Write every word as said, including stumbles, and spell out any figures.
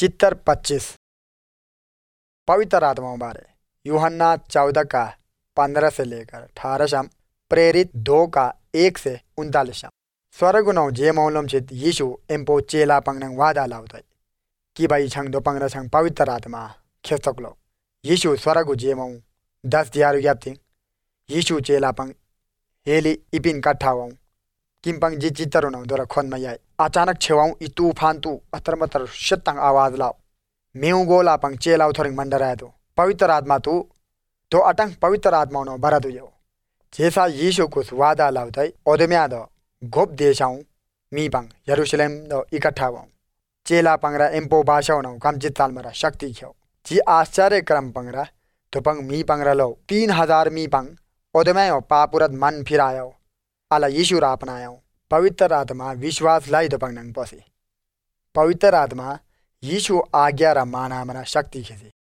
चित्र पच्चीस पवित्र आत्माओं बारे यूहन्ना चौदह का पंद्रह से लेकर अठारह शम प्रेरित दो का एक से उनतालीस शम स्वर्ग नौ जे मौलम चित यीशु एम्पो चेला पंगनंग वादा लाउत कि भाई छंग दो पंगरा छंग पवित्र आत्मा खेस्तक लो यीशु स्वर्ग जे मौ दस दियारु याप्ति यीशु चेला पंग हेली इपिन कट्ठावाऊ किमपंग जी चित्तर नौ दोरा खोन मयाय अचानक छेवाऊ इ तूफान तू अतर मतर शतंग आवाज लाओ मेऊ गोला पंग चेला उथरिंग मंडराय तो पवित्र आत्मा तू तो अटंग पवित्र आत्मा नो भरा दुयो जैसा यीशु कुछ वादा लाउतै ओदम्या दो गोप देशाऊ मी पंग यरूशलेम दो इकट्ठा वाऊ चेला पंगरा एम्पो भाषा नौ कम जिताल मरा शक्ति ख्यो जी आश्चर्य क्रम पंगरा तो पंग मी पंगरा लो तीन हजार मी पंग ओदम्या पापुरत मन फिरायो आला यीशु रा अपनायो पवित्र आत्मा विश्वास लाई दो पंग नंग पसे पवित्र आत्मा यीशु आज्ञा रा माना मना शक्ति खिसे।